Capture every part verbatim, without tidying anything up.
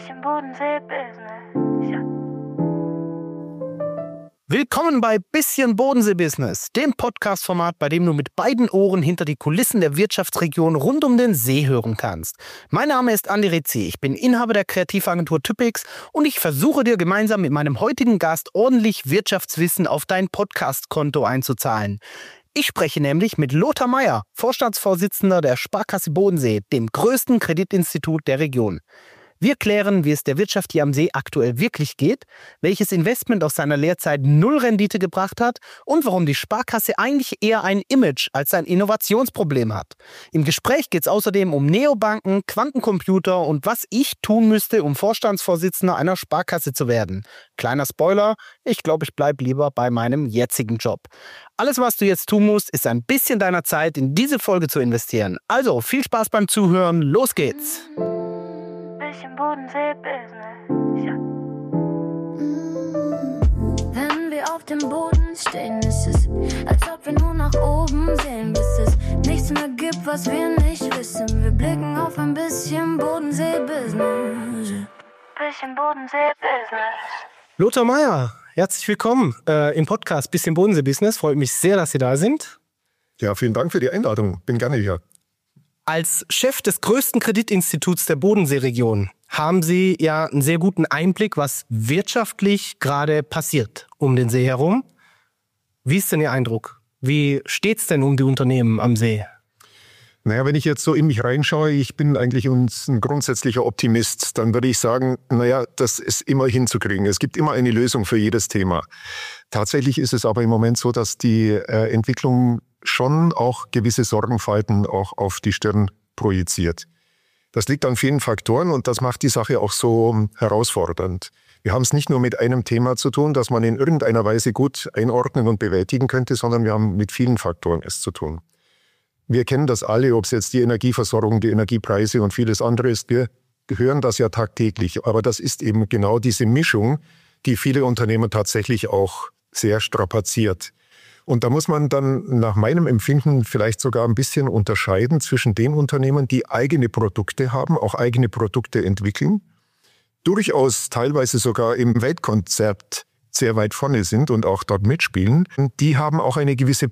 Bisschen Bodensee-Business, ja. Willkommen bei Bisschen Bodensee-Business, dem Podcast-Format, bei dem du mit beiden Ohren hinter die Kulissen der Wirtschaftsregion rund um den See hören kannst. Mein Name ist Andi Rizzi, ich bin Inhaber der Kreativagentur Typix und ich versuche dir gemeinsam mit meinem heutigen Gast ordentlich Wirtschaftswissen auf dein Podcast-Konto einzuzahlen. Ich spreche nämlich mit Lothar Meier, Vorstandsvorsitzender der Sparkasse Bodensee, dem größten Kreditinstitut der Region. Wir klären, wie es der Wirtschaft hier am See aktuell wirklich geht, welches Investment aus seiner Lehrzeit null Rendite gebracht hat und warum die Sparkasse eigentlich eher ein Image als ein Innovationsproblem hat. Im Gespräch geht es außerdem um Neobanken, Quantencomputer und was ich tun müsste, um Vorstandsvorsitzender einer Sparkasse zu werden. Kleiner Spoiler, ich glaube, ich bleibe lieber bei meinem jetzigen Job. Alles, was du jetzt tun musst, ist ein bisschen deiner Zeit in diese Folge zu investieren. Also, viel Spaß beim Zuhören, los geht's! Bisschen Bodensee-Business, ja. Wenn wir auf dem Boden stehen, ist es, als ob wir nur nach oben sehen, bis es nichts mehr gibt, was wir nicht wissen. Wir blicken auf ein bisschen Bodensee-Business. Bisschen Bodensee-Business. Lothar Meier, herzlich willkommen äh, im Podcast Bisschen Bodensee-Business. Freut mich sehr, dass Sie da sind. Ja, vielen Dank für die Einladung. Bin gerne hier. Als Chef des größten Kreditinstituts der Bodenseeregion haben Sie ja einen sehr guten Einblick, was wirtschaftlich gerade passiert um den See herum. Wie ist denn Ihr Eindruck? Wie steht's denn um die Unternehmen am See? Naja, wenn ich jetzt so in mich reinschaue, ich bin eigentlich ein grundsätzlicher Optimist, dann würde ich sagen, naja, das ist immer hinzukriegen. Es gibt immer eine Lösung für jedes Thema. Tatsächlich ist es aber im Moment so, dass die äh, Entwicklung schon auch gewisse Sorgenfalten auch auf die Stirn projiziert. Das liegt an vielen Faktoren und das macht die Sache auch so herausfordernd. Wir haben es nicht nur mit einem Thema zu tun, das man in irgendeiner Weise gut einordnen und bewältigen könnte, sondern wir haben mit vielen Faktoren es zu tun. Wir kennen das alle, ob es jetzt die Energieversorgung, die Energiepreise und vieles andere ist. Wir hören das ja tagtäglich. Aber das ist eben genau diese Mischung, die viele Unternehmen tatsächlich auch sehr strapaziert. Und da muss man dann nach meinem Empfinden vielleicht sogar ein bisschen unterscheiden zwischen den Unternehmen, die eigene Produkte haben, auch eigene Produkte entwickeln, durchaus teilweise sogar im Weltkonzept sehr weit vorne sind und auch dort mitspielen. Die haben auch eine gewisse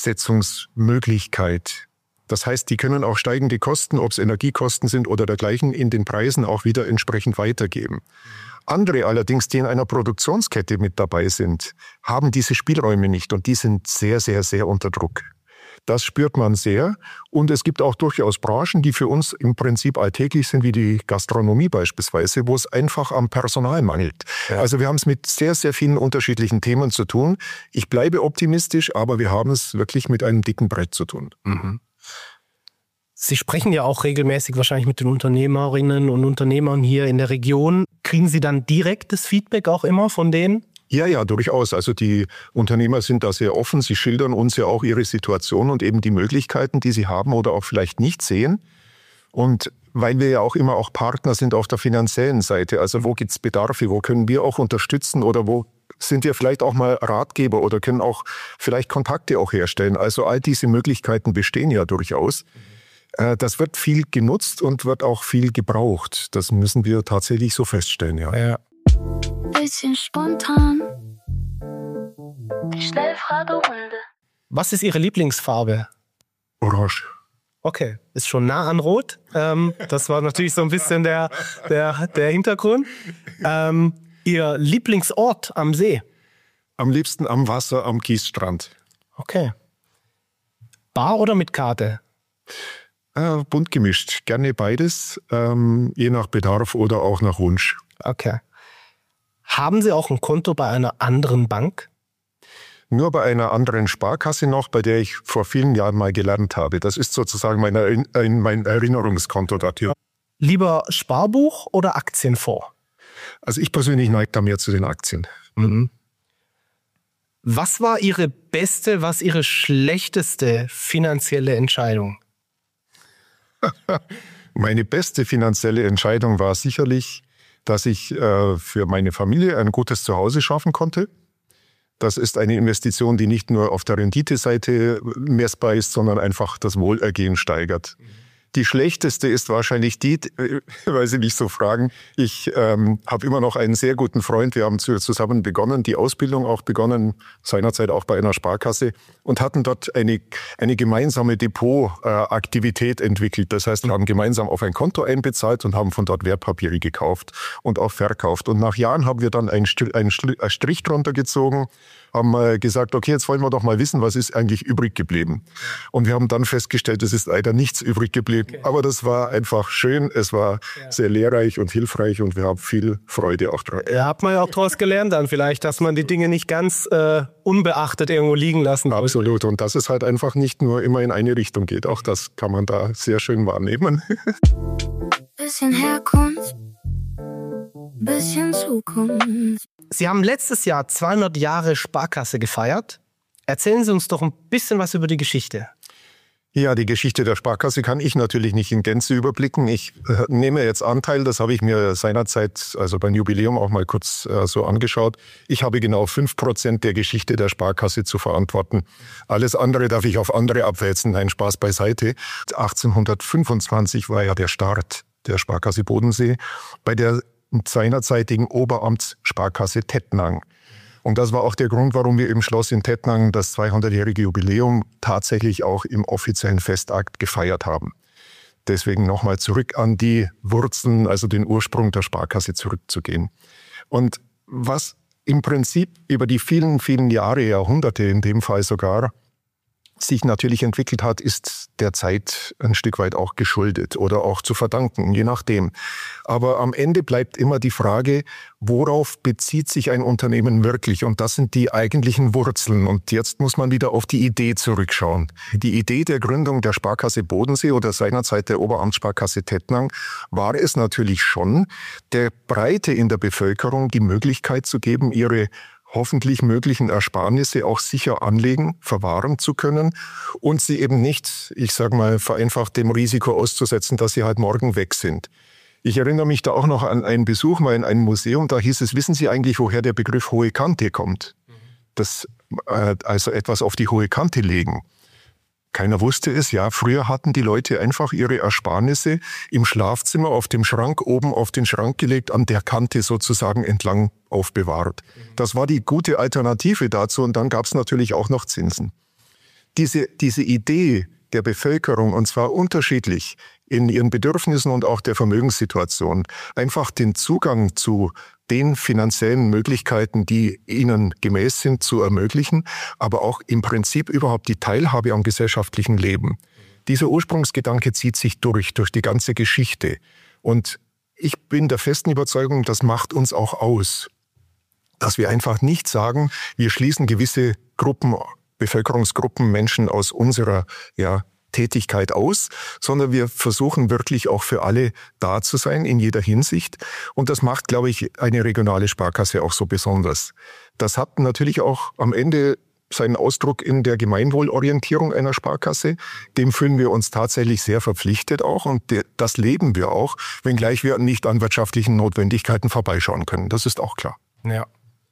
Preissetzungsmöglichkeit. Das heißt, die können auch steigende Kosten, ob es Energiekosten sind oder dergleichen, in den Preisen auch wieder entsprechend weitergeben. Andere allerdings, die in einer Produktionskette mit dabei sind, haben diese Spielräume nicht und die sind sehr, sehr, sehr unter Druck. Das spürt man sehr und es gibt auch durchaus Branchen, die für uns im Prinzip alltäglich sind, wie die Gastronomie beispielsweise, wo es einfach am Personal mangelt. Ja. Also wir haben es mit sehr, sehr vielen unterschiedlichen Themen zu tun. Ich bleibe optimistisch, aber wir haben es wirklich mit einem dicken Brett zu tun. Mhm. Sie sprechen ja auch regelmäßig wahrscheinlich mit den Unternehmerinnen und Unternehmern hier in der Region. Kriegen Sie dann direktes Feedback auch immer von denen? Ja, ja, durchaus. Also die Unternehmer sind da sehr offen. Sie schildern uns ja auch ihre Situation und eben die Möglichkeiten, die sie haben oder auch vielleicht nicht sehen. Und weil wir ja auch immer auch Partner sind auf der finanziellen Seite, also wo gibt es Bedarfe, wo können wir auch unterstützen oder wo sind wir vielleicht auch mal Ratgeber oder können auch vielleicht Kontakte auch herstellen. Also all diese Möglichkeiten bestehen ja durchaus. Das wird viel genutzt und wird auch viel gebraucht. Das müssen wir tatsächlich so feststellen, ja. Ja. Bisschen spontan. Die Schnellfragerunde. Was ist Ihre Lieblingsfarbe? Orange. Okay, ist schon nah an Rot. Ähm, das war natürlich so ein bisschen der, der, der Hintergrund. Ähm, Ihr Lieblingsort am See? Am liebsten am Wasser, am Kiesstrand. Okay. Bar oder mit Karte? Äh, bunt gemischt. Gerne beides, ähm, je nach Bedarf oder auch nach Wunsch. Okay. Haben Sie auch ein Konto bei einer anderen Bank? Nur bei einer anderen Sparkasse noch, bei der ich vor vielen Jahren mal gelernt habe. Das ist sozusagen mein, Erinn- mein Erinnerungskonto dafür. Lieber Sparbuch oder Aktienfonds? Also ich persönlich neige da mehr zu den Aktien. Mhm. Was war Ihre beste, was Ihre schlechteste finanzielle Entscheidung? Meine beste finanzielle Entscheidung war sicherlich, dass ich äh, für meine Familie ein gutes Zuhause schaffen konnte. Das ist eine Investition, die nicht nur auf der Renditeseite messbar ist, sondern einfach das Wohlergehen steigert. die schlechteste ist wahrscheinlich die, weil Sie mich so fragen. Ich ähm, habe immer noch einen sehr guten Freund. Wir haben zusammen begonnen, die Ausbildung auch begonnen, seinerzeit auch bei einer Sparkasse und hatten dort eine, eine gemeinsame Depotaktivität äh, entwickelt. Das heißt, wir haben gemeinsam auf ein Konto einbezahlt und haben von dort Wertpapiere gekauft und auch verkauft. Und nach Jahren haben wir dann einen, einen Strich drunter gezogen, haben äh, gesagt, okay, jetzt wollen wir doch mal wissen, was ist eigentlich übrig geblieben. Und wir haben dann festgestellt, es ist leider nichts übrig geblieben. Okay. Aber das war einfach schön, es war ja. sehr lehrreich und hilfreich und wir haben viel Freude auch dran. Ja, hat man ja auch daraus gelernt dann vielleicht, dass man die Dinge nicht ganz äh, unbeachtet irgendwo liegen lassen muss. Absolut. Und dass es halt einfach nicht nur immer in eine Richtung geht. Auch das kann man da sehr schön wahrnehmen. Bisschen Herkunft, bisschen Zukunft. Sie haben letztes Jahr zweihundert Jahre Sparkasse gefeiert. Erzählen Sie uns doch ein bisschen was über die Geschichte. Ja, die Geschichte der Sparkasse kann ich natürlich nicht in Gänze überblicken. Ich äh, nehme jetzt Anteil, das habe ich mir seinerzeit, also beim Jubiläum auch mal kurz äh, so angeschaut. Ich habe genau fünf Prozent der Geschichte der Sparkasse zu verantworten. Alles andere darf ich auf andere abwälzen. Nein, Spaß beiseite. achtzehnhundertfünfundzwanzig war ja der Start der Sparkasse Bodensee bei der seinerzeitigen Oberamtssparkasse Tettnang. Und das war auch der Grund, warum wir im Schloss in Tettnang das zweihundertjährige Jubiläum tatsächlich auch im offiziellen Festakt gefeiert haben. Deswegen nochmal zurück an die Wurzeln, also den Ursprung der Sparkasse zurückzugehen. Und was im Prinzip über die vielen, vielen Jahre, Jahrhunderte in dem Fall sogar, sich natürlich entwickelt hat, ist der Zeit ein Stück weit auch geschuldet oder auch zu verdanken, je nachdem. Aber am Ende bleibt immer die Frage, worauf bezieht sich ein Unternehmen wirklich? Und das sind die eigentlichen Wurzeln. Und jetzt muss man wieder auf die Idee zurückschauen. Die Idee der Gründung der Sparkasse Bodensee oder seinerzeit der Oberamtssparkasse Tettnang war es natürlich schon, der Breite in der Bevölkerung die Möglichkeit zu geben, ihre hoffentlich möglichen Ersparnisse auch sicher anlegen, verwahren zu können und sie eben nicht, ich sage mal, vereinfacht dem Risiko auszusetzen, dass sie halt morgen weg sind. Ich erinnere mich da auch noch an einen Besuch mal in einem Museum, da hieß es, wissen Sie eigentlich, woher der Begriff hohe Kante kommt? Das, äh, also etwas auf die hohe Kante legen. Keiner wusste es, ja, früher hatten die Leute einfach ihre Ersparnisse im Schlafzimmer auf dem Schrank oben auf den Schrank gelegt, an der Kante sozusagen entlang aufbewahrt. Das war die gute Alternative dazu und dann gab es natürlich auch noch Zinsen. Diese, diese Idee der Bevölkerung, und zwar unterschiedlich in ihren Bedürfnissen und auch der Vermögenssituation, einfach den Zugang zu den finanziellen Möglichkeiten, die ihnen gemäß sind, zu ermöglichen, aber auch im Prinzip überhaupt die Teilhabe am gesellschaftlichen Leben. Dieser Ursprungsgedanke zieht sich durch, durch die ganze Geschichte. Und ich bin der festen Überzeugung, das macht uns auch aus, dass wir einfach nicht sagen, wir schließen gewisse Gruppen, Bevölkerungsgruppen, Menschen aus unserer, ja, Tätigkeit aus, sondern wir versuchen wirklich auch für alle da zu sein in jeder Hinsicht. Und das macht, glaube ich, eine regionale Sparkasse auch so besonders. Das hat natürlich auch am Ende seinen Ausdruck in der Gemeinwohlorientierung einer Sparkasse. Dem fühlen wir uns tatsächlich sehr verpflichtet auch und das leben wir auch, wenngleich wir nicht an wirtschaftlichen Notwendigkeiten vorbeischauen können. Das ist auch klar. Ja.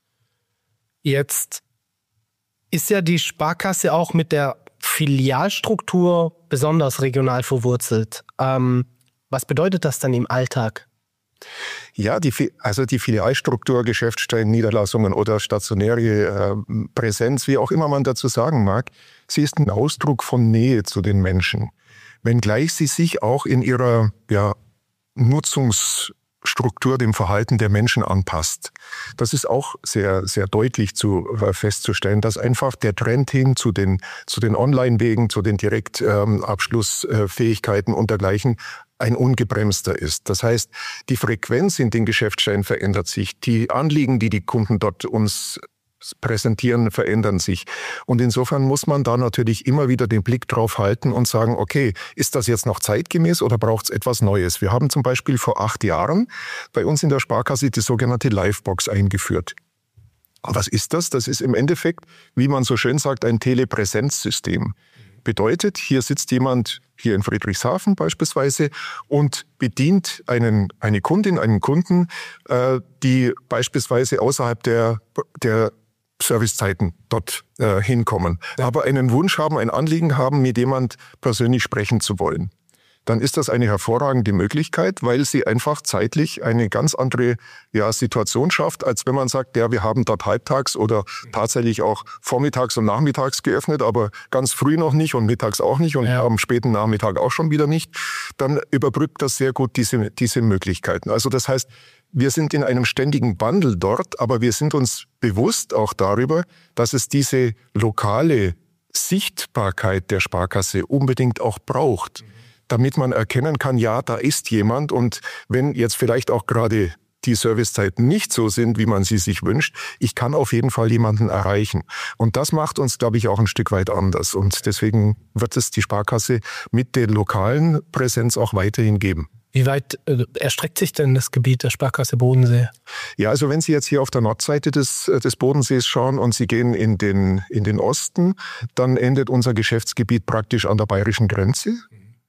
Jetzt ist ja die Sparkasse auch mit der Filialstruktur besonders regional verwurzelt. Ähm, was bedeutet das dann im Alltag? Ja, die, also die Filialstruktur, Geschäftsstellen, Niederlassungen oder stationäre äh, Präsenz, wie auch immer man dazu sagen mag, sie ist ein Ausdruck von Nähe zu den Menschen. Wenngleich sie sich auch in ihrer ja, Nutzungs Struktur dem Verhalten der Menschen anpasst. Das ist auch sehr, sehr deutlich zu äh, festzustellen, dass einfach der Trend hin zu den, zu den Online-Wegen, zu den Direktabschlussfähigkeiten ähm, und dergleichen ein ungebremster ist. Das heißt, die Frequenz in den Geschäftsstellen verändert sich. Die Anliegen, die die Kunden dort uns präsentieren, verändern sich. Und insofern muss man da natürlich immer wieder den Blick drauf halten und sagen, okay, ist das jetzt noch zeitgemäß oder braucht es etwas Neues? Wir haben zum Beispiel vor acht Jahren bei uns in der Sparkasse die sogenannte Livebox eingeführt. Was ist das? Das ist im Endeffekt, wie man so schön sagt, ein Telepräsenzsystem. Bedeutet, hier sitzt jemand, hier in Friedrichshafen beispielsweise, und bedient einen, eine Kundin, einen Kunden, äh, die beispielsweise außerhalb der, der Servicezeiten dort äh, hinkommen, ja. aber einen Wunsch haben, ein Anliegen haben, mit jemand persönlich sprechen zu wollen. dann ist das eine hervorragende Möglichkeit, weil sie einfach zeitlich eine ganz andere ja, Situation schafft, als wenn man sagt, ja, wir haben dort halbtags oder tatsächlich auch vormittags und nachmittags geöffnet, aber ganz früh noch nicht und mittags auch nicht und ja. am späten Nachmittag auch schon wieder nicht. Dann überbrückt das sehr gut diese, diese Möglichkeiten. Also das heißt, wir sind in einem ständigen Wandel dort, aber wir sind uns bewusst auch darüber, dass es diese lokale Sichtbarkeit der Sparkasse unbedingt auch braucht, mhm. damit man erkennen kann, ja, da ist jemand und wenn jetzt vielleicht auch gerade die Servicezeiten nicht so sind, wie man sie sich wünscht, ich kann auf jeden Fall jemanden erreichen. Und das macht uns, glaube ich, auch ein Stück weit anders. Und deswegen wird es die Sparkasse mit der lokalen Präsenz auch weiterhin geben. Wie weit äh, erstreckt sich denn das Gebiet der Sparkasse Bodensee? Ja, also wenn Sie jetzt hier auf der Nordseite des, des Bodensees schauen und Sie gehen in den, in den Osten, dann endet unser Geschäftsgebiet praktisch an der bayerischen Grenze. Mhm.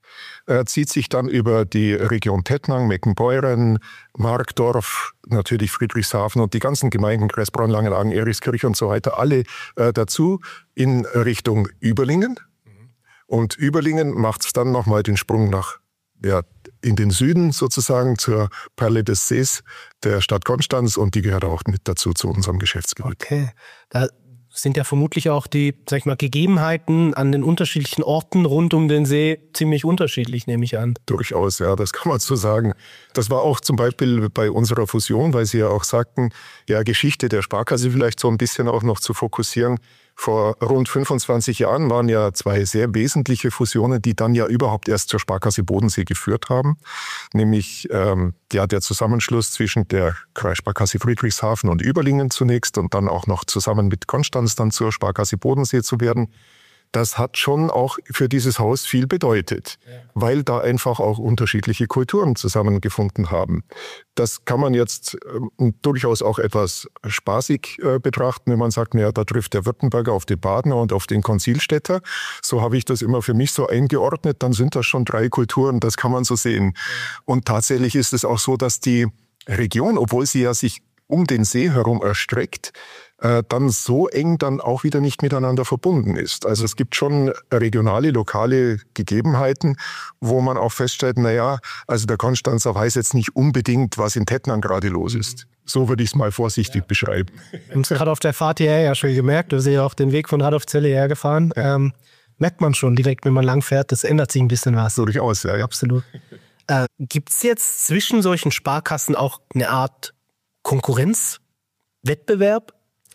Er zieht sich dann über die Region Tettnang, Meckenbeuren, Markdorf, natürlich Friedrichshafen und die ganzen Gemeinden, Kressbronn, Langenhagen, Erichskirch und so weiter, alle äh, dazu in Richtung Überlingen. Mhm. Und Überlingen macht es dann nochmal den Sprung nach ja, in den Süden sozusagen zur Perle des Sees der Stadt Konstanz und die gehört auch mit dazu zu unserem Geschäftsgebiet. Okay, da sind ja vermutlich auch die, sag ich mal, Gegebenheiten an den unterschiedlichen Orten rund um den See ziemlich unterschiedlich, nehme ich an. Durchaus, ja, das kann man so sagen. Das war auch zum Beispiel bei unserer Fusion, weil Sie ja auch sagten, ja, Geschichte der Sparkasse vielleicht so ein bisschen auch noch zu fokussieren. Vor rund fünfundzwanzig Jahren waren ja zwei sehr wesentliche Fusionen, die dann ja überhaupt erst zur Sparkasse Bodensee geführt haben. Nämlich ähm, ja, der Zusammenschluss zwischen der Kreissparkasse Friedrichshafen und Überlingen zunächst und dann auch noch zusammen mit Konstanz dann zur Sparkasse Bodensee zu werden. Das hat schon auch für dieses Haus viel bedeutet, ja. weil da einfach auch unterschiedliche Kulturen zusammengefunden haben. Das kann man jetzt äh, durchaus auch etwas spaßig äh, betrachten, wenn man sagt, naja, da trifft der Württemberger auf den Badener und auf den Konzilstädter. So habe ich das immer für mich so eingeordnet. Dann sind das schon drei Kulturen, das kann man so sehen. Ja. Und tatsächlich ist es auch so, dass die Region, obwohl sie ja sich um den See herum erstreckt, äh, dann so eng dann auch wieder nicht miteinander verbunden ist. Also es gibt schon regionale, lokale Gegebenheiten, wo man auch feststellt, naja, also der Konstanzer weiß jetzt nicht unbedingt, was in Tettnang gerade los ist. So würde ich es mal vorsichtig ja. beschreiben. Wir haben es gerade auf der Fahrt hierher ja schon gemerkt, wir sind ja auch den Weg von Radolfzelle hergefahren. Ähm, merkt man schon direkt, wenn man lang fährt, das ändert sich ein bisschen was. Durchaus, ja. ja. Absolut. Äh, gibt es jetzt zwischen solchen Sparkassen auch eine Art Konkurrenz, Wettbewerb?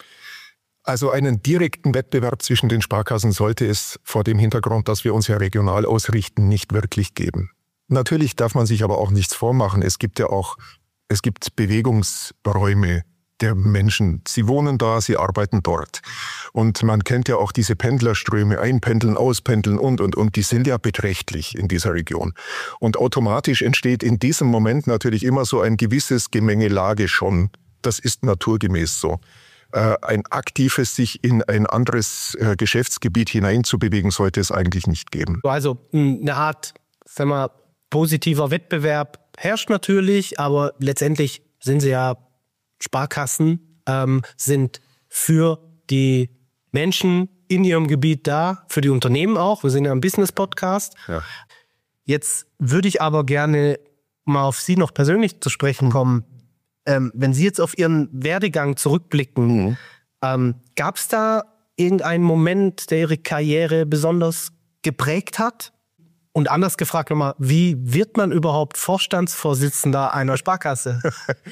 Also einen direkten Wettbewerb zwischen den Sparkassen sollte es vor dem Hintergrund, dass wir uns ja regional ausrichten, nicht wirklich geben. Natürlich darf man sich aber auch nichts vormachen. Es gibt ja auch, es gibt Bewegungsräume der Menschen. Sie wohnen da, sie arbeiten dort. Und man kennt ja auch diese Pendlerströme, einpendeln, auspendeln und, und, und. Die sind ja beträchtlich in dieser Region. Und automatisch entsteht in diesem Moment natürlich immer so ein gewisses Gemengelage schon. Das ist naturgemäß so. Äh, ein aktives sich in ein anderes äh, Geschäftsgebiet hineinzubewegen, sollte es eigentlich nicht geben. Also eine Art, sagen wir, positiver Wettbewerb herrscht natürlich, aber letztendlich sind sie ja Sparkassen, ähm, sind für die Menschen in ihrem Gebiet da, für die Unternehmen auch. Wir sind ja ein Business-Podcast. Ja. Jetzt würde ich aber gerne mal auf Sie noch persönlich zu sprechen kommen. Ähm, wenn Sie jetzt auf Ihren Werdegang zurückblicken, mhm. ähm, gab es da irgendeinen Moment, der Ihre Karriere besonders geprägt hat? Und anders gefragt nochmal, wie wird man überhaupt Vorstandsvorsitzender einer Sparkasse?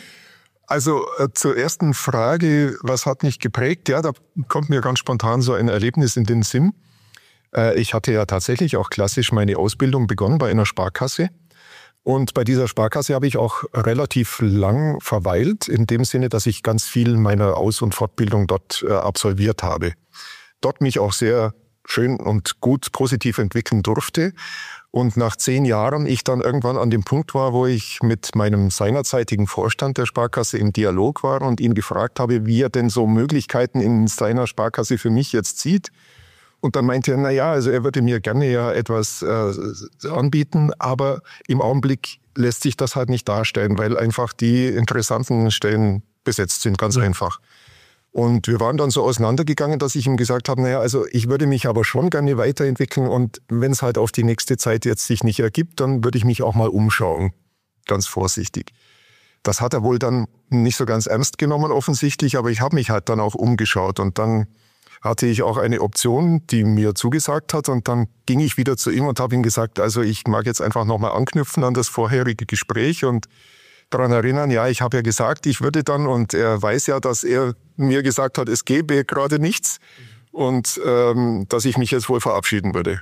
Also äh, zur ersten Frage, was hat mich geprägt? Ja, da kommt mir ganz spontan so ein Erlebnis in den Sinn. Äh, ich hatte ja tatsächlich auch klassisch meine Ausbildung begonnen bei einer Sparkasse. Und bei dieser Sparkasse habe ich auch relativ lang verweilt, in dem Sinne, dass ich ganz viel meiner Aus- und Fortbildung dort äh, absolviert habe. Dort mich auch sehr schön und gut positiv entwickeln durfte. Und nach zehn Jahren ich dann irgendwann an dem Punkt war, wo ich mit meinem seinerzeitigen Vorstand der Sparkasse im Dialog war und ihn gefragt habe, wie er denn so Möglichkeiten in seiner Sparkasse für mich jetzt sieht. Und dann meinte er, na ja, also er würde mir gerne ja etwas äh, anbieten, aber im Augenblick lässt sich das halt nicht darstellen, weil einfach die interessanten Stellen besetzt sind, ganz einfach. Und wir waren dann so auseinandergegangen, dass ich ihm gesagt habe, naja, also ich würde mich aber schon gerne weiterentwickeln und wenn es halt auf die nächste Zeit jetzt sich nicht ergibt, dann würde ich mich auch mal umschauen. Ganz vorsichtig. Das hat er wohl dann nicht so ganz ernst genommen offensichtlich, aber ich habe mich halt dann auch umgeschaut und dann hatte ich auch eine Option, die mir zugesagt hat und dann ging ich wieder zu ihm und habe ihm gesagt, also ich mag jetzt einfach nochmal anknüpfen an das vorherige Gespräch und daran erinnern, ja, ich habe ja gesagt, ich würde dann und er weiß ja, dass er mir gesagt hat, es gäbe gerade nichts und ähm, dass ich mich jetzt wohl verabschieden würde.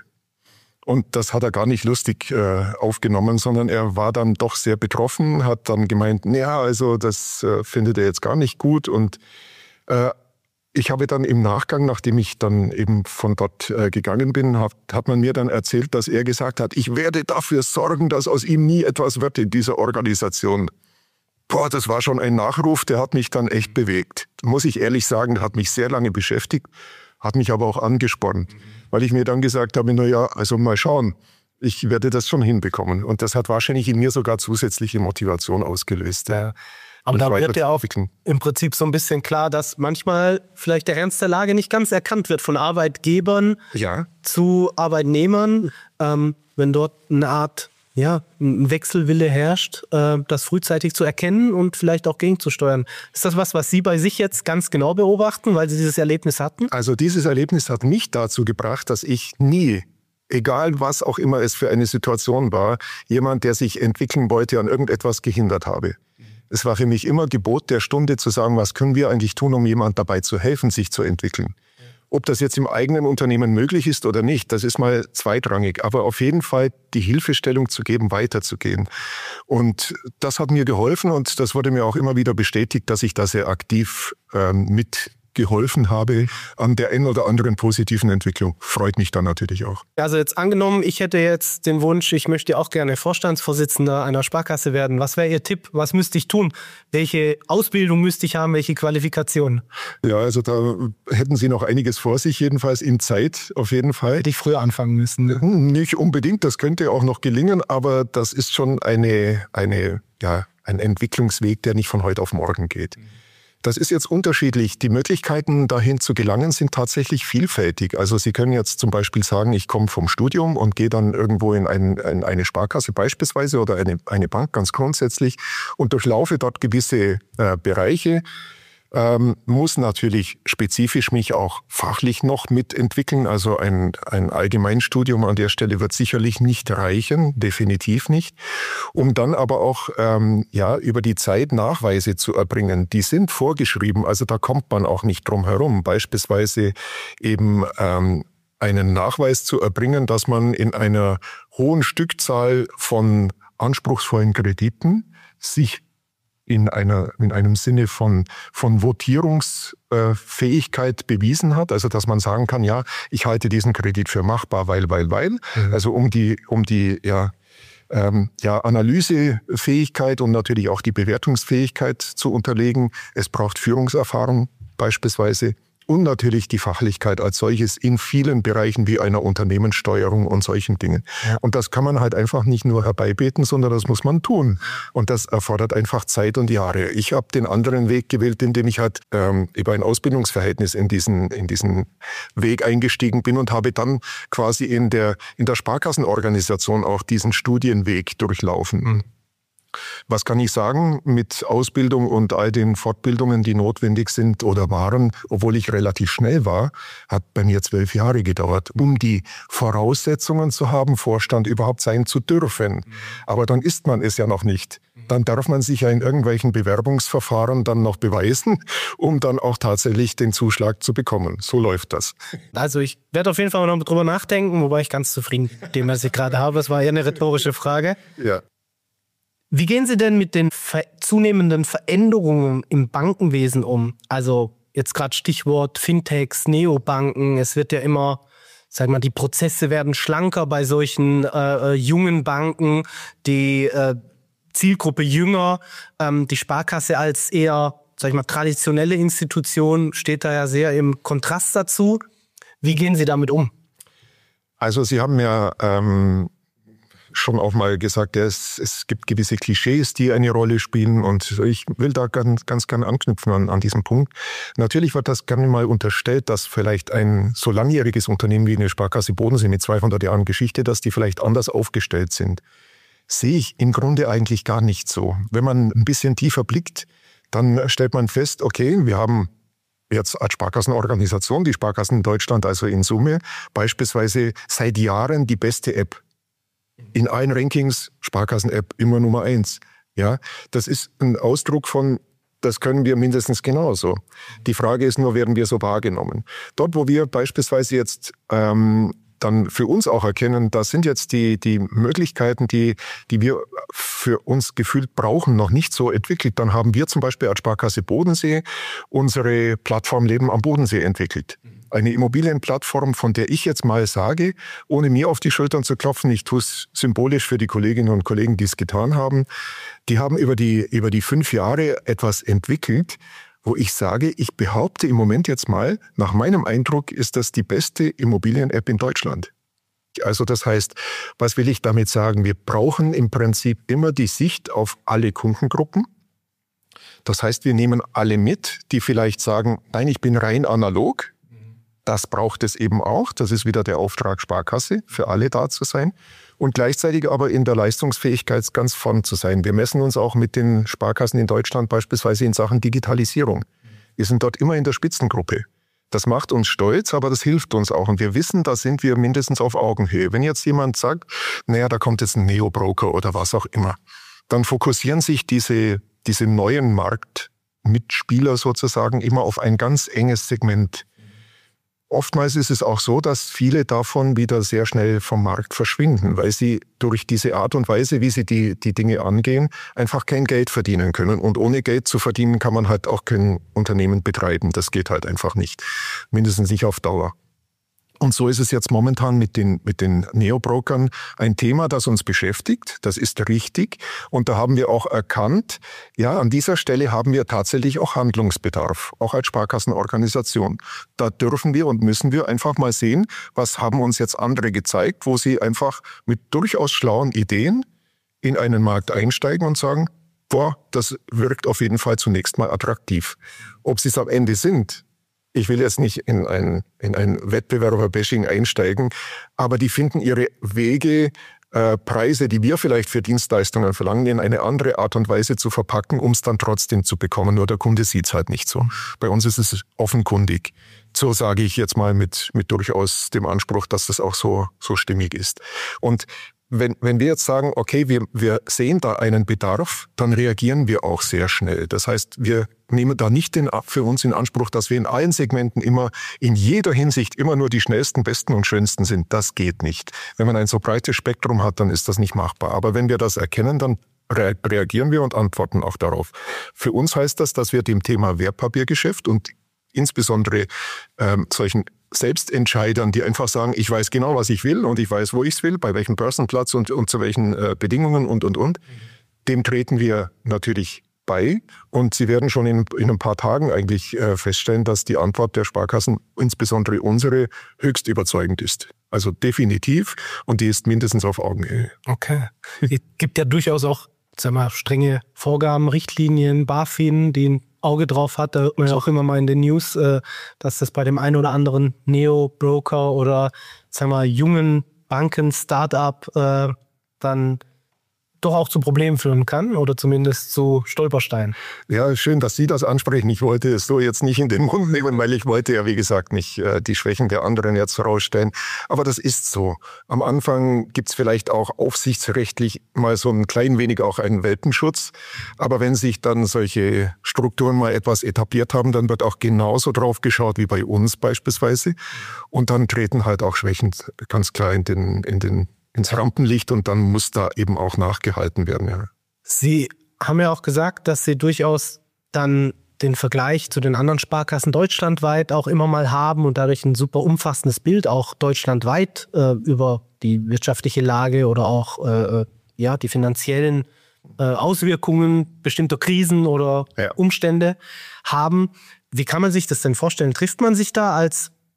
Und das hat er gar nicht lustig äh, aufgenommen, sondern er war dann doch sehr betroffen, hat dann gemeint, ja, also das äh, findet er jetzt gar nicht gut und äh, ich habe dann im Nachgang, nachdem ich dann eben von dort äh, gegangen bin, hat, hat man mir dann erzählt, dass er gesagt hat, ich werde dafür sorgen, dass aus ihm nie etwas wird in dieser Organisation. Boah, das war schon ein Nachruf, der hat mich dann echt bewegt. Muss ich ehrlich sagen, der hat mich sehr lange beschäftigt, hat mich aber auch angespornt, mhm. weil ich mir dann gesagt habe, na ja, also mal schauen, ich werde das schon hinbekommen. Und das hat wahrscheinlich in mir sogar zusätzliche Motivation ausgelöst. Ja. Aber da wird ja auch im Prinzip so ein bisschen klar, dass manchmal vielleicht der Ernst der Lage nicht ganz erkannt wird von Arbeitgebern ja. zu Arbeitnehmern. Ähm, wenn dort eine Art, ja, ein Wechselwille herrscht, äh, das frühzeitig zu erkennen und vielleicht auch gegenzusteuern. Ist das was, was Sie bei sich jetzt ganz genau beobachten, weil Sie dieses Erlebnis hatten? Also dieses Erlebnis hat mich dazu gebracht, dass ich nie, egal was auch immer es für eine Situation war, jemand, der sich entwickeln wollte, an irgendetwas gehindert habe. Es war für mich immer Gebot der Stunde zu sagen, was können wir eigentlich tun, um jemand dabei zu helfen, sich zu entwickeln. Ob das jetzt im eigenen Unternehmen möglich ist oder nicht, das ist mal zweitrangig. Aber auf jeden Fall die Hilfestellung zu geben, weiterzugehen. Und das hat mir geholfen und das wurde mir auch immer wieder bestätigt, dass ich da sehr aktiv ähm, mit geholfen habe an der einen oder anderen positiven Entwicklung. Freut mich dann natürlich auch. Also jetzt angenommen, ich hätte jetzt den Wunsch, ich möchte auch gerne Vorstandsvorsitzender einer Sparkasse werden. Was wäre Ihr Tipp? Was müsste ich tun? Welche Ausbildung müsste ich haben? Welche Qualifikationen? Ja, also da hätten Sie noch einiges vor sich, jedenfalls in Zeit, auf jeden Fall. Hätte ich früher anfangen müssen. Nicht unbedingt, das könnte auch noch gelingen, aber das ist schon eine, eine, ja, ein Entwicklungsweg, der nicht von heute auf morgen geht. Das ist jetzt unterschiedlich. Die Möglichkeiten, dahin zu gelangen, sind tatsächlich vielfältig. Also Sie können jetzt zum Beispiel sagen, ich komme vom Studium und gehe dann irgendwo in, ein, in eine Sparkasse beispielsweise oder eine, eine Bank ganz grundsätzlich und durchlaufe dort gewisse äh, Bereiche. Ähm, muss natürlich spezifisch mich auch fachlich noch mitentwickeln. Also ein, ein Allgemeinstudium an der Stelle wird sicherlich nicht reichen, definitiv nicht. Um dann aber auch ähm, ja über die Zeit Nachweise zu erbringen. Die sind vorgeschrieben, also da kommt man auch nicht drum herum. Beispielsweise eben ähm, einen Nachweis zu erbringen, dass man in einer hohen Stückzahl von anspruchsvollen Krediten sich in einer, in einem Sinne von, von Votierungsfähigkeit bewiesen hat. Also, dass man sagen kann, ja, ich halte diesen Kredit für machbar, weil, weil, weil. Mhm. Also, um die, um die, ja, ähm, ja, Analysefähigkeit und natürlich auch die Bewertungsfähigkeit zu unterlegen. Es braucht Führungserfahrung beispielsweise. Und natürlich die Fachlichkeit als solches in vielen Bereichen wie einer Unternehmenssteuerung und solchen Dingen. Ja. Und das kann man halt einfach nicht nur herbeibeten, sondern das muss man tun. Und das erfordert einfach Zeit und Jahre. Ich habe den anderen Weg gewählt, indem ich halt ähm, über ein Ausbildungsverhältnis in diesen, in diesen Weg eingestiegen bin und habe dann quasi in der, in der Sparkassenorganisation auch diesen Studienweg durchlaufen. Mhm. Was kann ich sagen? Mit Ausbildung und all den Fortbildungen, die notwendig sind oder waren, obwohl ich relativ schnell war, hat bei mir zwölf Jahre gedauert, um die Voraussetzungen zu haben, Vorstand überhaupt sein zu dürfen. Aber dann ist man es ja noch nicht. Dann darf man sich ja in irgendwelchen Bewerbungsverfahren dann noch beweisen, um dann auch tatsächlich den Zuschlag zu bekommen. So läuft das. Also ich werde auf jeden Fall noch drüber nachdenken, wobei ich ganz zufrieden mit dem, was ich gerade habe. Das war eher eine rhetorische Frage. Ja. Wie gehen Sie denn mit den ver- zunehmenden Veränderungen im Bankenwesen um? Also jetzt gerade Stichwort Fintechs, Neobanken. Es wird ja immer, sag mal, die Prozesse werden schlanker bei solchen äh, jungen Banken. Die äh, Zielgruppe jünger. Ähm, die Sparkasse als eher, sag ich mal, traditionelle Institution steht da ja sehr im Kontrast dazu. Wie gehen Sie damit um? Also Sie haben ja... Ähm schon auch mal gesagt, ja, es, es gibt gewisse Klischees, die eine Rolle spielen und ich will da ganz, ganz gerne anknüpfen an, an diesem Punkt. Natürlich wird das gerne mal unterstellt, dass vielleicht ein so langjähriges Unternehmen wie eine Sparkasse Bodensee mit zweihundert Jahren Geschichte, dass die vielleicht anders aufgestellt sind. Sehe ich im Grunde eigentlich gar nicht so. Wenn man ein bisschen tiefer blickt, dann stellt man fest, okay, wir haben jetzt als Sparkassenorganisation, die Sparkassen in Deutschland, also in Summe, beispielsweise seit Jahren die beste App. In allen Rankings Sparkassen-App immer Nummer eins. Ja, das ist ein Ausdruck von, das können wir mindestens genauso. Die Frage ist nur, werden wir so wahrgenommen? Dort, wo wir beispielsweise jetzt ähm, dann für uns auch erkennen, das sind jetzt die, die Möglichkeiten, die, die wir für uns gefühlt brauchen, noch nicht so entwickelt. Dann haben wir zum Beispiel als Sparkasse Bodensee unsere Plattform Leben am Bodensee entwickelt. Eine Immobilienplattform, von der ich jetzt mal sage, ohne mir auf die Schultern zu klopfen, ich tue es symbolisch für die Kolleginnen und Kollegen, die es getan haben, die haben über die, über die fünf Jahre etwas entwickelt, wo ich sage, ich behaupte im Moment jetzt mal, nach meinem Eindruck ist das die beste Immobilien-App in Deutschland. Also das heißt, was will ich damit sagen? Wir brauchen im Prinzip immer die Sicht auf alle Kundengruppen. Das heißt, wir nehmen alle mit, die vielleicht sagen, nein, ich bin rein analog. Das braucht es eben auch. Das ist wieder der Auftrag Sparkasse, für alle da zu sein. Und gleichzeitig aber in der Leistungsfähigkeit ganz vorn zu sein. Wir messen uns auch mit den Sparkassen in Deutschland beispielsweise in Sachen Digitalisierung. Wir sind dort immer in der Spitzengruppe. Das macht uns stolz, aber das hilft uns auch. Und wir wissen, da sind wir mindestens auf Augenhöhe. Wenn jetzt jemand sagt, naja, da kommt jetzt ein Neo-Broker oder was auch immer, dann fokussieren sich diese, diese neuen Marktmitspieler sozusagen immer auf ein ganz enges Segment. Oftmals ist es auch so, dass viele davon wieder sehr schnell vom Markt verschwinden, weil sie durch diese Art und Weise, wie sie die, die Dinge angehen, einfach kein Geld verdienen können. Und ohne Geld zu verdienen kann man halt auch kein Unternehmen betreiben. Das geht halt einfach nicht. Mindestens nicht auf Dauer. Und so ist es jetzt momentan mit den, mit den Neobrokern ein Thema, das uns beschäftigt. Das ist richtig. Und da haben wir auch erkannt, ja, an dieser Stelle haben wir tatsächlich auch Handlungsbedarf, auch als Sparkassenorganisation. Da dürfen wir und müssen wir einfach mal sehen, was haben uns jetzt andere gezeigt, wo sie einfach mit durchaus schlauen Ideen in einen Markt einsteigen und sagen, boah, das wirkt auf jeden Fall zunächst mal attraktiv. Ob sie es am Ende sind, ich will jetzt nicht in ein, in ein Wettbewerber-Bashing einsteigen, aber die finden ihre Wege, äh, Preise, die wir vielleicht für Dienstleistungen verlangen, in eine andere Art und Weise zu verpacken, um es dann trotzdem zu bekommen. Nur der Kunde sieht es halt nicht so. Bei uns ist es offenkundig. So sage ich jetzt mal mit, mit durchaus dem Anspruch, dass das auch so, so stimmig ist. Und Wenn, wenn wir jetzt sagen, okay, wir, wir sehen da einen Bedarf, dann reagieren wir auch sehr schnell. Das heißt, wir nehmen da nicht den, für uns in Anspruch, dass wir in allen Segmenten immer, in jeder Hinsicht immer nur die schnellsten, besten und schönsten sind. Das geht nicht. Wenn man ein so breites Spektrum hat, dann ist das nicht machbar. Aber wenn wir das erkennen, dann re- reagieren wir und antworten auch darauf. Für uns heißt das, dass wir dem Thema Wertpapiergeschäft und insbesondere ähm, solchen Selbstentscheidern, die einfach sagen, ich weiß genau, was ich will und ich weiß, wo ich es will, bei welchem Börsenplatz und, und zu welchen äh, Bedingungen und, und, und. Dem treten wir natürlich bei und Sie werden schon in, in ein paar Tagen eigentlich äh, feststellen, dass die Antwort der Sparkassen, insbesondere unsere, höchst überzeugend ist. Also definitiv und die ist mindestens auf Augenhöhe. Okay. Es gibt ja durchaus auch, sag mal, strenge Vorgaben, Richtlinien, BaFin, die ein Auge drauf hat. Da hört man ja auch immer mal in den News, dass das bei dem einen oder anderen Neo-Broker oder, sagen wir mal, jungen Banken, Start-up äh, dann doch auch zu Problemen führen kann oder zumindest zu Stolpersteinen. Ja, schön, dass Sie das ansprechen. Ich wollte es so jetzt nicht in den Mund nehmen, weil ich wollte ja, wie gesagt, nicht äh, die Schwächen der anderen jetzt herausstellen. Aber das ist so. Am Anfang gibt's vielleicht auch aufsichtsrechtlich mal so ein klein wenig auch einen Welpenschutz. Aber wenn sich dann solche Strukturen mal etwas etabliert haben, dann wird auch genauso drauf geschaut wie bei uns beispielsweise. Und dann treten halt auch Schwächen ganz klar in den, in den ins Rampenlicht und dann muss da eben auch nachgehalten werden. Ja. Sie haben ja auch gesagt, dass Sie durchaus dann den Vergleich zu den anderen Sparkassen deutschlandweit auch immer mal haben und dadurch ein super umfassendes Bild auch deutschlandweit äh, über die wirtschaftliche Lage oder auch äh, ja, die finanziellen äh, Auswirkungen bestimmter Krisen oder ja. Umstände haben. Wie kann man sich das denn vorstellen? Trifft man sich da als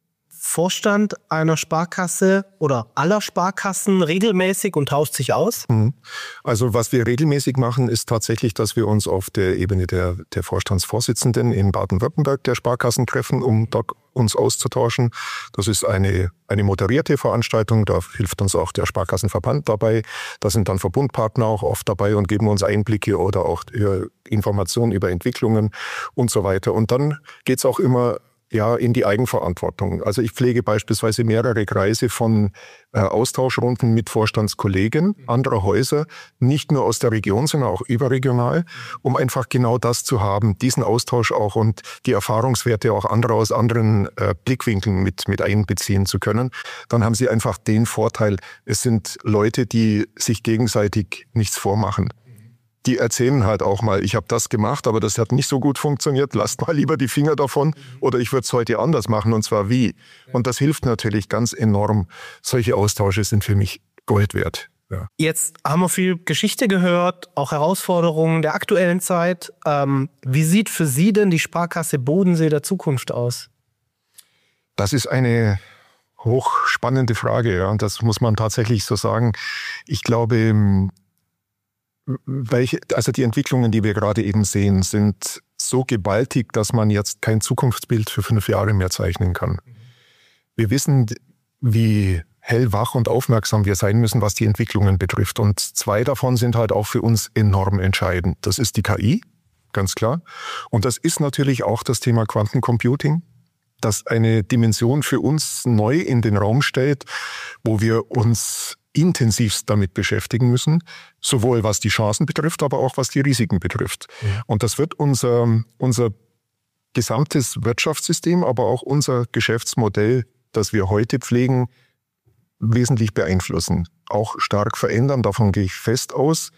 Vorstand einer Sparkasse oder aller Sparkassen regelmäßig und tauscht sich aus? Also was wir regelmäßig machen, ist tatsächlich, dass wir uns auf der Ebene der, der Vorstandsvorsitzenden in Baden-Württemberg der Sparkassen treffen, um dort uns auszutauschen. Das ist eine, eine moderierte Veranstaltung, da hilft uns auch der Sparkassenverband dabei. Da sind dann Verbundpartner auch oft dabei und geben uns Einblicke oder auch Informationen über Entwicklungen und so weiter. Und dann geht's auch immer ja in die Eigenverantwortung. Also ich pflege beispielsweise mehrere Kreise von äh, Austauschrunden mit Vorstandskollegen anderer Häuser, nicht nur aus der Region, sondern auch überregional, um einfach genau das zu haben, diesen Austausch auch und die Erfahrungswerte auch anderer aus anderen äh, Blickwinkeln mit, mit einbeziehen zu können. Dann haben sie einfach den Vorteil, es sind Leute, die sich gegenseitig nichts vormachen. Die erzählen halt auch mal, ich habe das gemacht, aber das hat nicht so gut funktioniert, lasst mal lieber die Finger davon oder ich würde es heute anders machen und zwar wie. Und das hilft natürlich ganz enorm. Solche Austausche sind für mich Gold wert. Ja. Jetzt haben wir viel Geschichte gehört, auch Herausforderungen der aktuellen Zeit. Ähm, wie sieht für Sie denn die Sparkasse Bodensee der Zukunft aus? Das ist eine hochspannende Frage, ja. Das muss man tatsächlich so sagen. Ich glaube, Welche, also die Entwicklungen, die wir gerade eben sehen, sind so gewaltig, dass man jetzt kein Zukunftsbild für fünf Jahre mehr zeichnen kann. Wir wissen, wie hellwach und aufmerksam wir sein müssen, was die Entwicklungen betrifft. Und zwei davon sind halt auch für uns enorm entscheidend. Das ist die K I, ganz klar. Und das ist natürlich auch das Thema Quantencomputing, das eine Dimension für uns neu in den Raum stellt, wo wir uns intensivst damit beschäftigen müssen, sowohl was die Chancen betrifft, aber auch was die Risiken betrifft. Ja. Und das wird unser, unser gesamtes Wirtschaftssystem, aber auch unser Geschäftsmodell, das wir heute pflegen, wesentlich beeinflussen, auch stark verändern. Davon gehe ich fest aus.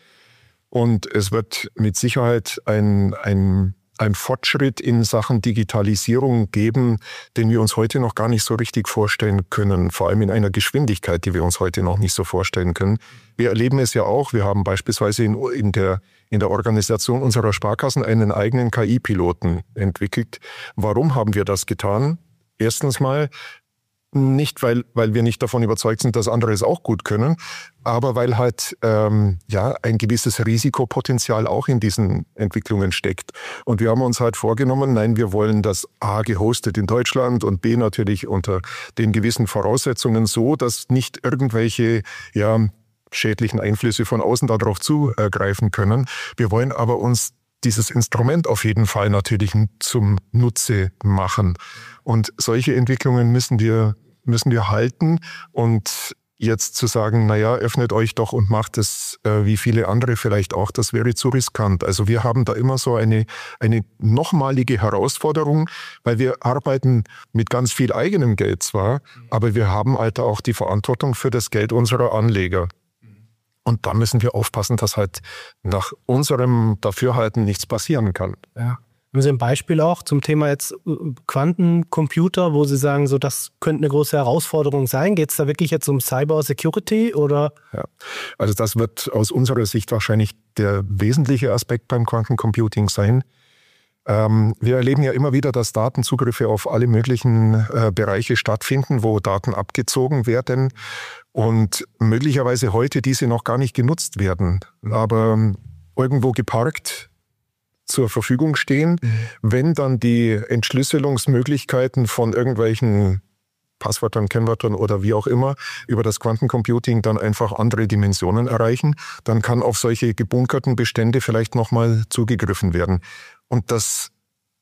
Und es wird mit Sicherheit ein, ein ein Fortschritt in Sachen Digitalisierung geben, den wir uns heute noch gar nicht so richtig vorstellen können, vor allem in einer Geschwindigkeit, die wir uns heute noch nicht so vorstellen können. Wir erleben es ja auch, wir haben beispielsweise in, in, der, in der Organisation unserer Sparkassen einen eigenen K I-Piloten entwickelt. Warum haben wir das getan? Erstens mal, nicht, weil, weil wir nicht davon überzeugt sind, dass andere es auch gut können, aber weil halt ähm, ja ein gewisses Risikopotenzial auch in diesen Entwicklungen steckt. Und wir haben uns halt vorgenommen, nein, wir wollen das A gehostet in Deutschland und B natürlich unter den gewissen Voraussetzungen so, dass nicht irgendwelche ja schädlichen Einflüsse von außen darauf zugreifen können. Wir wollen aber uns dieses Instrument auf jeden Fall natürlich zum Nutze machen. Und solche Entwicklungen müssen wir, müssen wir halten. Und jetzt zu sagen, naja, öffnet euch doch und macht es äh, wie viele andere vielleicht auch, das wäre zu riskant. Also wir haben da immer so eine, eine nochmalige Herausforderung, weil wir arbeiten mit ganz viel eigenem Geld zwar, aber wir haben halt auch die Verantwortung für das Geld unserer Anleger. Und da müssen wir aufpassen, dass halt nach unserem Dafürhalten nichts passieren kann. Ja. Haben Sie ein Beispiel auch zum Thema jetzt Quantencomputer, wo Sie sagen, so das könnte eine große Herausforderung sein? Geht es da wirklich jetzt um Cyber Security oder? Ja, also das wird aus unserer Sicht wahrscheinlich der wesentliche Aspekt beim Quantencomputing sein. Ähm, wir erleben ja immer wieder, dass Datenzugriffe auf alle möglichen äh, Bereiche stattfinden, wo Daten abgezogen werden und möglicherweise heute diese noch gar nicht genutzt werden, aber ähm, irgendwo geparkt zur Verfügung stehen, mhm. wenn dann die Entschlüsselungsmöglichkeiten von irgendwelchen Passwörtern, Kennwörtern oder wie auch immer über das Quantencomputing dann einfach andere Dimensionen erreichen, dann kann auf solche gebunkerten Bestände vielleicht nochmal zugegriffen werden. Und das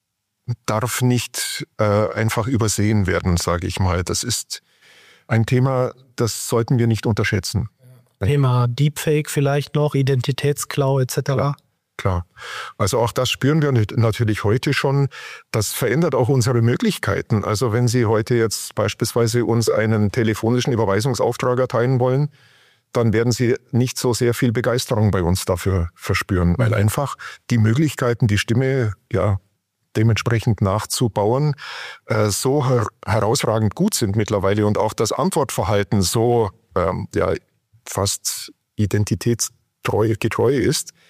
darf nicht äh, einfach übersehen werden, sage ich mal. Das ist ein Thema, das sollten wir nicht unterschätzen. Thema Deepfake vielleicht noch, Identitätsklau et cetera. Klar, klar. Also auch das spüren wir natürlich heute schon. Das verändert auch unsere Möglichkeiten. Also wenn Sie heute jetzt beispielsweise uns einen telefonischen Überweisungsauftrag erteilen wollen, dann werden Sie nicht so sehr viel Begeisterung bei uns dafür verspüren, weil einfach die Möglichkeiten, die Stimme ja dementsprechend nachzubauen, äh, so her- herausragend gut sind mittlerweile und auch das Antwortverhalten so ähm, ja, fast identitätsgetreu ist,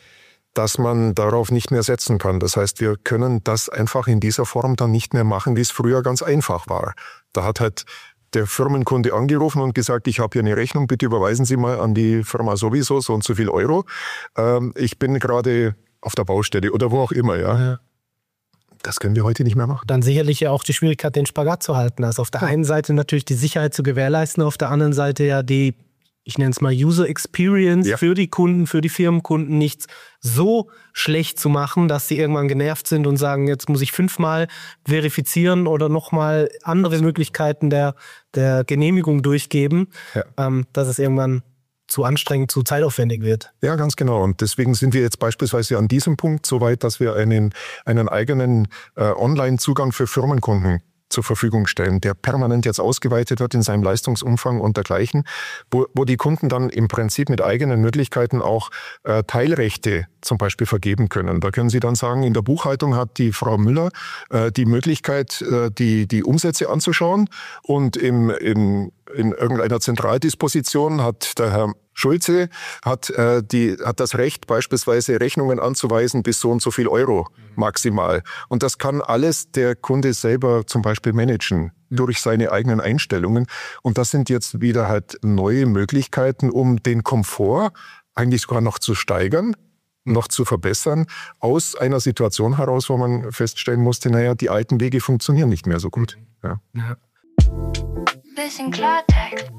dass man darauf nicht mehr setzen kann. Das heißt, wir können das einfach in dieser Form dann nicht mehr machen, wie es früher ganz einfach war. Da hat halt der Firmenkunde angerufen und gesagt, ich habe hier eine Rechnung, bitte überweisen Sie mal an die Firma sowieso so und so viel Euro. Ähm, ich bin gerade auf der Baustelle oder wo auch immer, ja. ja. Das können wir heute nicht mehr machen. Dann sicherlich ja auch die Schwierigkeit, den Spagat zu halten. Also auf der ja. einen Seite natürlich die Sicherheit zu gewährleisten, auf der anderen Seite ja die, ich nenne es mal User Experience ja. für die Kunden, für die Firmenkunden nicht so schlecht zu machen, dass sie irgendwann genervt sind und sagen, jetzt muss ich fünfmal verifizieren oder nochmal andere Möglichkeiten der, der Genehmigung durchgeben, ja. ähm, dass es irgendwann zu anstrengend, zu zeitaufwendig wird. Ja, ganz genau. Und deswegen sind wir jetzt beispielsweise an diesem Punkt so weit, dass wir einen, einen eigenen äh, Online-Zugang für Firmenkunden zur Verfügung stellen, der permanent jetzt ausgeweitet wird in seinem Leistungsumfang und dergleichen, wo, wo die Kunden dann im Prinzip mit eigenen Möglichkeiten auch äh, Teilrechte zum Beispiel vergeben können. Da können Sie dann sagen, in der Buchhaltung hat die Frau Müller äh, die Möglichkeit, äh, die, die Umsätze anzuschauen und im, im, in irgendeiner Zentraldisposition hat der Herr Schulze hat, äh, die, hat das Recht, beispielsweise Rechnungen anzuweisen bis so und so viel Euro maximal. Und das kann alles der Kunde selber zum Beispiel managen durch seine eigenen Einstellungen. Und das sind jetzt wieder halt neue Möglichkeiten, um den Komfort eigentlich sogar noch zu steigern, noch zu verbessern, aus einer Situation heraus, wo man feststellen musste, naja, die alten Wege funktionieren nicht mehr so gut. Ja. Ja. Bisschen Klartext.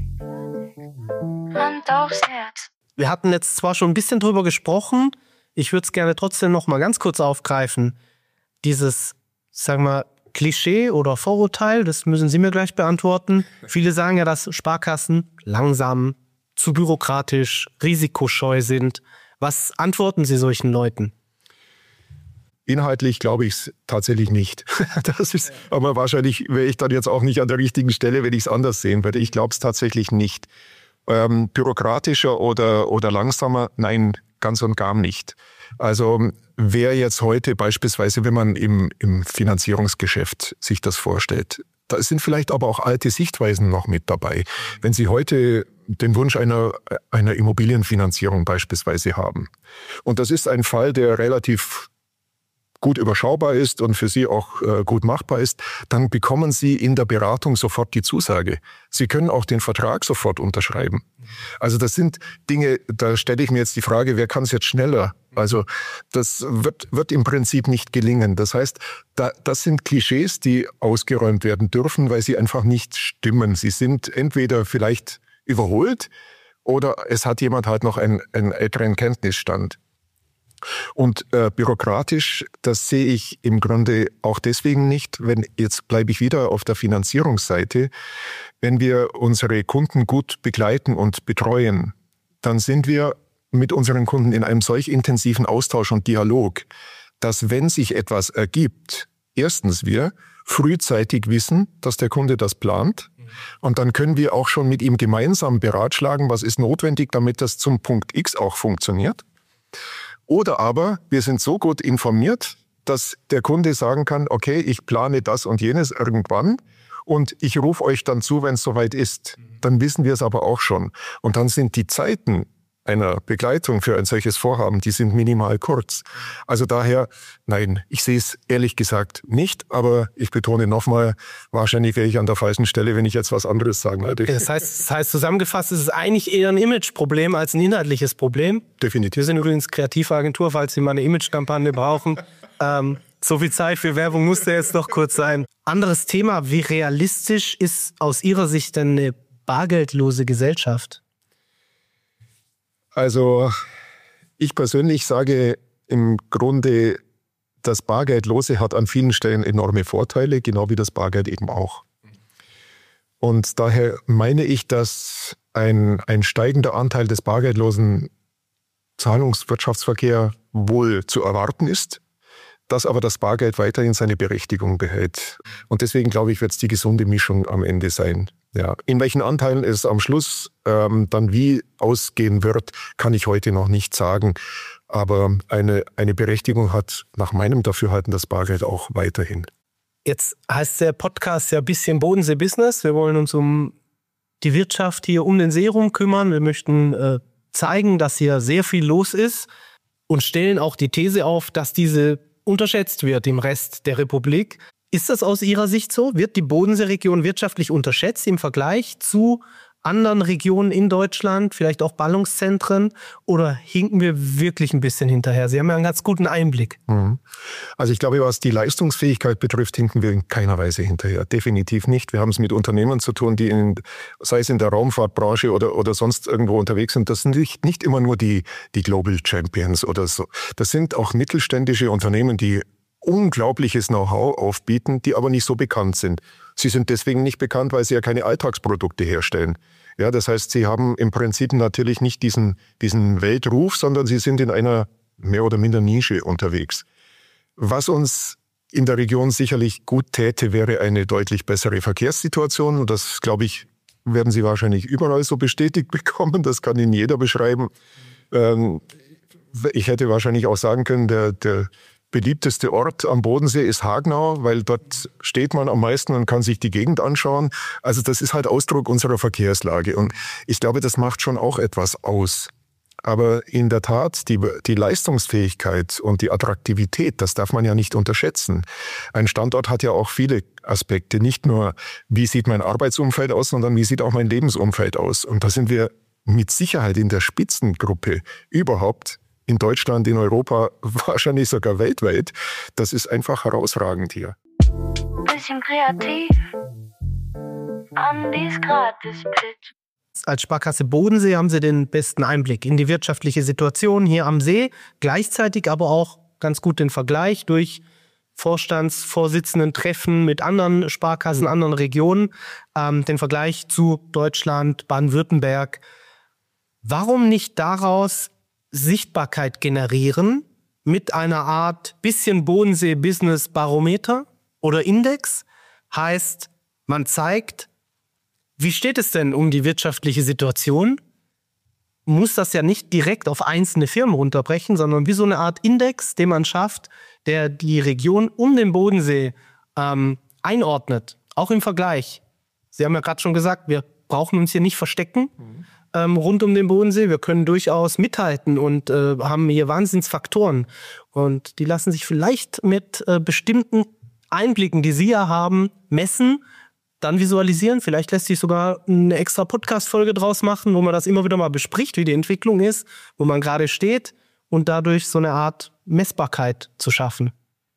Hand aufs Herz. Wir hatten jetzt zwar schon ein bisschen drüber gesprochen, ich würde es gerne trotzdem noch mal ganz kurz aufgreifen. Dieses, sagen wir, Klischee oder Vorurteil, das müssen Sie mir gleich beantworten. Viele sagen ja, dass Sparkassen langsam, zu bürokratisch, risikoscheu sind. Was antworten Sie solchen Leuten? Inhaltlich glaube ich es tatsächlich nicht. Das ist, aber wahrscheinlich wäre ich dann jetzt auch nicht an der richtigen Stelle, wenn ich es anders sehen würde. Ich glaube es tatsächlich nicht. Ähm, bürokratischer oder, oder langsamer? Nein, ganz und gar nicht. Also wer jetzt heute beispielsweise, wenn man im, im Finanzierungsgeschäft sich das vorstellt, da sind vielleicht aber auch alte Sichtweisen noch mit dabei. Wenn Sie heute den Wunsch einer, einer Immobilienfinanzierung beispielsweise haben, und das ist ein Fall, der relativ gut überschaubar ist und für Sie auch äh, gut machbar ist, dann bekommen Sie in der Beratung sofort die Zusage. Sie können auch den Vertrag sofort unterschreiben. Also das sind Dinge, da stelle ich mir jetzt die Frage, wer kann es jetzt schneller? Also das wird, wird im Prinzip nicht gelingen. Das heißt, da, das sind Klischees, die ausgeräumt werden dürfen, weil sie einfach nicht stimmen. Sie sind entweder vielleicht überholt oder es hat jemand halt noch einen, einen älteren Kenntnisstand. Und äh, bürokratisch, das sehe ich im Grunde auch deswegen nicht, wenn, jetzt bleibe ich wieder auf der Finanzierungsseite, wenn wir unsere Kunden gut begleiten und betreuen, dann sind wir mit unseren Kunden in einem solch intensiven Austausch und Dialog, dass wenn sich etwas ergibt, erstens wir frühzeitig wissen, dass der Kunde das plant, und dann können wir auch schon mit ihm gemeinsam beratschlagen, was ist notwendig, damit das zum Punkt X auch funktioniert. Oder aber wir sind so gut informiert, dass der Kunde sagen kann, okay, ich plane das und jenes irgendwann und ich rufe euch dann zu, wenn es soweit ist. Dann wissen wir es aber auch schon. Und dann sind die Zeiten einer Begleitung für ein solches Vorhaben, die sind minimal kurz. Also daher, nein, ich sehe es ehrlich gesagt nicht, aber ich betone nochmal, wahrscheinlich wäre ich an der falschen Stelle, wenn ich jetzt was anderes sagen würde. Das heißt, das heißt zusammengefasst, es ist eigentlich eher ein Imageproblem als ein inhaltliches Problem. Definitiv. Wir sind übrigens Kreativagentur, falls Sie mal eine Imagekampagne brauchen. ähm, so viel Zeit für Werbung musste jetzt noch kurz sein. Anderes Thema, wie realistisch ist aus Ihrer Sicht denn eine bargeldlose Gesellschaft? Also ich persönlich sage im Grunde, das Bargeldlose hat an vielen Stellen enorme Vorteile, genau wie das Bargeld eben auch. Und daher meine ich, dass ein, ein steigender Anteil des bargeldlosen Zahlungswirtschaftsverkehrs wohl zu erwarten ist, dass aber das Bargeld weiterhin seine Berechtigung behält. Und deswegen glaube ich, wird es die gesunde Mischung am Ende sein. Ja, in welchen Anteilen es am Schluss ähm, dann wie ausgehen wird, kann ich heute noch nicht sagen. Aber eine, eine Berechtigung hat nach meinem Dafürhalten das Bargeld auch weiterhin. Jetzt heißt der Podcast ja ein bisschen Bodensee-Business. Wir wollen uns um die Wirtschaft hier um den See rum kümmern. Wir möchten äh, zeigen, dass hier sehr viel los ist. und stellen auch die These auf, dass diese unterschätzt wird im Rest der Republik. Ist das aus Ihrer Sicht so? Wird die Bodenseeregion wirtschaftlich unterschätzt im Vergleich zu anderen Regionen in Deutschland, vielleicht auch Ballungszentren, oder hinken wir wirklich ein bisschen hinterher? Sie haben ja einen ganz guten Einblick. Also ich glaube, was die Leistungsfähigkeit betrifft, hinken wir in keiner Weise hinterher. Definitiv nicht. Wir haben es mit Unternehmen zu tun, die in, sei es in der Raumfahrtbranche oder, oder sonst irgendwo unterwegs sind. Das sind nicht, nicht immer nur die, die Global Champions oder so. Das sind auch mittelständische Unternehmen, die unglaubliches Know-how aufbieten, die aber nicht so bekannt sind. Sie sind deswegen nicht bekannt, weil sie ja keine Alltagsprodukte herstellen. Ja, das heißt, sie haben im Prinzip natürlich nicht diesen, diesen Weltruf, sondern sie sind in einer mehr oder minder Nische unterwegs. Was uns in der Region sicherlich gut täte, wäre eine deutlich bessere Verkehrssituation. Und das, glaube ich, werden Sie wahrscheinlich überall so bestätigt bekommen. Das kann Ihnen jeder beschreiben. Ähm, ich hätte wahrscheinlich auch sagen können, der, der beliebteste Ort am Bodensee ist Hagenau, weil dort steht man am meisten und kann sich die Gegend anschauen. Also das ist halt Ausdruck unserer Verkehrslage. Und ich glaube, das macht schon auch etwas aus. Aber in der Tat, die, die Leistungsfähigkeit und die Attraktivität, das darf man ja nicht unterschätzen. Ein Standort hat ja auch viele Aspekte. Nicht nur, wie sieht mein Arbeitsumfeld aus, sondern wie sieht auch mein Lebensumfeld aus. Und da sind wir mit Sicherheit in der Spitzengruppe überhaupt in Deutschland, in Europa, wahrscheinlich sogar weltweit. Das ist einfach herausragend hier. Bisschen kreativ. Andis Gratis-Pitch. Als Sparkasse Bodensee haben Sie den besten Einblick in die wirtschaftliche Situation hier am See, gleichzeitig aber auch ganz gut den Vergleich durch Vorstandsvorsitzenden-Treffen mit anderen Sparkassen, anderen Regionen, ähm, den Vergleich zu Deutschland, Baden-Württemberg. Warum nicht daraus Sichtbarkeit generieren mit einer Art bisschen Bodensee-Business-Barometer oder Index? Heißt, man zeigt, wie steht es denn um die wirtschaftliche Situation? Muss das ja nicht direkt auf einzelne Firmen runterbrechen, sondern wie so eine Art Index, den man schafft, der die Region um den Bodensee ähm, einordnet, auch im Vergleich. Sie haben ja gerade schon gesagt, wir brauchen uns hier nicht verstecken. Mhm. Rund um den Bodensee. Wir können durchaus mithalten und äh, haben hier Wahnsinnsfaktoren. Und die lassen sich vielleicht mit äh, bestimmten Einblicken, die Sie ja haben, messen, dann visualisieren. Vielleicht lässt sich sogar eine extra Podcast-Folge draus machen, wo man das immer wieder mal bespricht, wie die Entwicklung ist, wo man gerade steht und dadurch so eine Art Messbarkeit zu schaffen.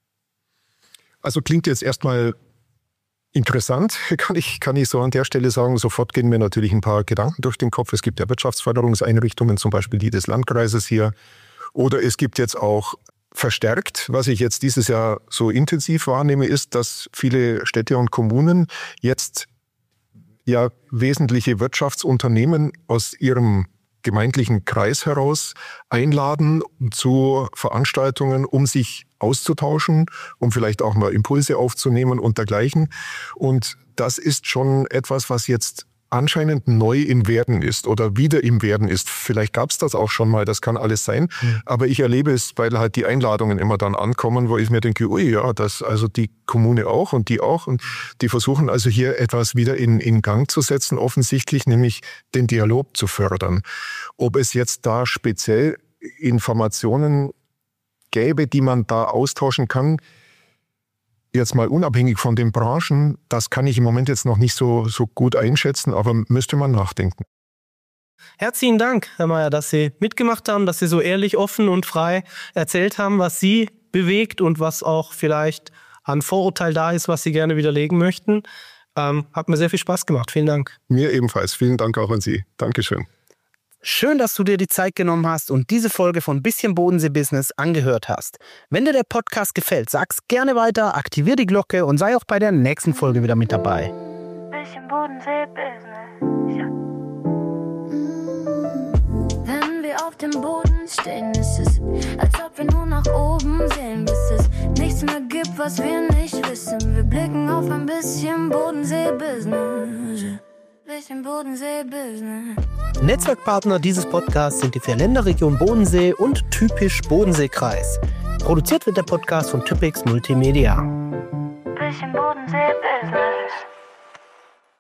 Also klingt jetzt erstmal interessant, kann ich, kann ich so an der Stelle sagen. Sofort gehen mir natürlich ein paar Gedanken durch den Kopf. Es gibt ja Wirtschaftsförderungseinrichtungen, zum Beispiel die des Landkreises hier. Oder es gibt jetzt auch verstärkt, was ich jetzt dieses Jahr so intensiv wahrnehme, ist, dass viele Städte und Kommunen jetzt ja wesentliche Wirtschaftsunternehmen aus ihrem gemeindlichen Kreis heraus einladen zu Veranstaltungen, um sich auszutauschen, um vielleicht auch mal Impulse aufzunehmen und dergleichen. Und das ist schon etwas, was jetzt anscheinend neu im Werden ist oder wieder im Werden ist. Vielleicht gab es das auch schon mal, das kann alles sein. Mhm. Aber ich erlebe es, weil halt die Einladungen immer dann ankommen, wo ich mir denke, ui, ja, das also die Kommune auch und die auch. Und die versuchen also hier etwas wieder in, in Gang zu setzen, offensichtlich, nämlich den Dialog zu fördern. Ob es jetzt da speziell Informationen gäbe, die man da austauschen kann, jetzt mal unabhängig von den Branchen, das kann ich im Moment jetzt noch nicht so, so gut einschätzen, aber müsste man nachdenken. Herzlichen Dank, Herr Meier, dass Sie mitgemacht haben, dass Sie so ehrlich, offen und frei erzählt haben, was Sie bewegt und was auch vielleicht an Vorurteil da ist, was Sie gerne widerlegen möchten. Ähm, hat mir sehr viel Spaß gemacht. Vielen Dank. Mir ebenfalls. Vielen Dank auch an Sie. Dankeschön. Schön, dass du dir die Zeit genommen hast und diese Folge von Bisschen Bodensee-Business angehört hast. Wenn dir der Podcast gefällt, sag's gerne weiter, aktivier die Glocke und sei auch bei der nächsten Folge wieder mit dabei. Bisschen Bodensee-Business. Ja. Wenn wir auf dem Boden stehen, ist es, als ob wir nur nach oben sehen, bis es nichts mehr gibt, was wir nicht wissen. Wir blicken auf ein bisschen Bodensee-Business. Bisschen Bodensee-Business. Netzwerkpartner dieses Podcasts sind die vier Länderregion Bodensee und Typisch Bodenseekreis. Produziert wird der Podcast von Typix Multimedia. Bisschen Bodensee-Business.